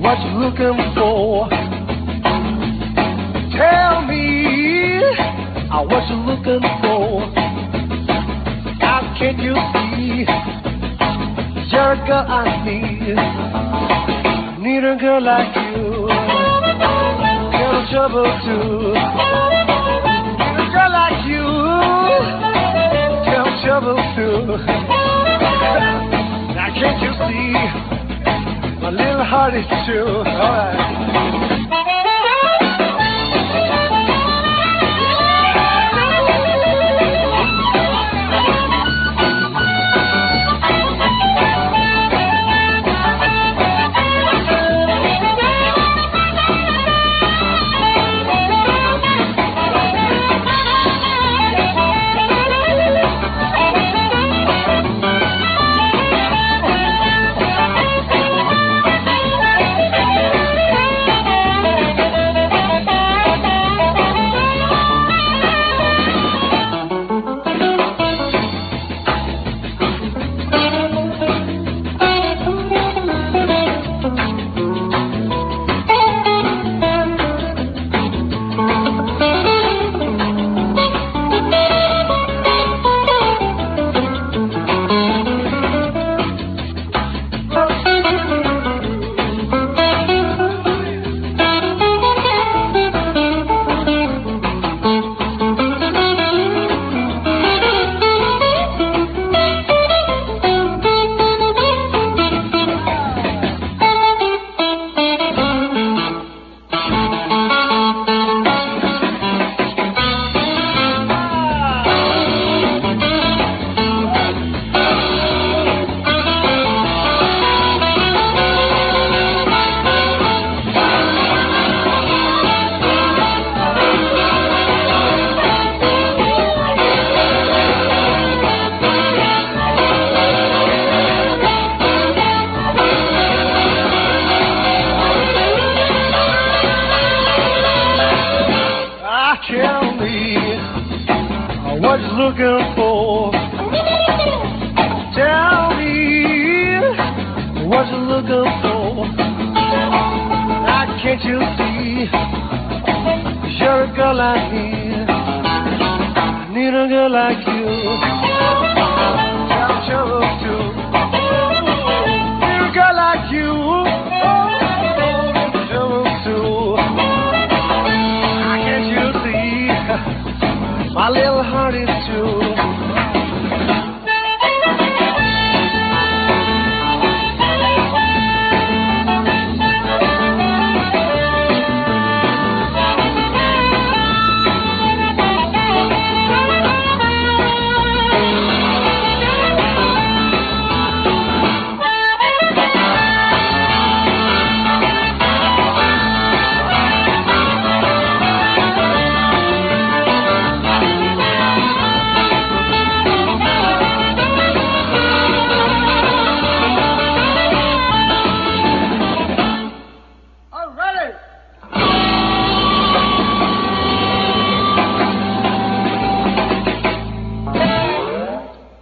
what you looking for? Tell me what you looking for. How can you see you're a girl I need? Need a girl like you. Get in trouble too. Need a girl like you. Get in trouble too. Now can't you see my little heart is true? All right. Tell me what you're looking for. Tell me what you're looking for. Now can't you see you're a girl like me? Need a girl like you. Got trouble too. Need a girl like you. Trouble too. My little heart is true.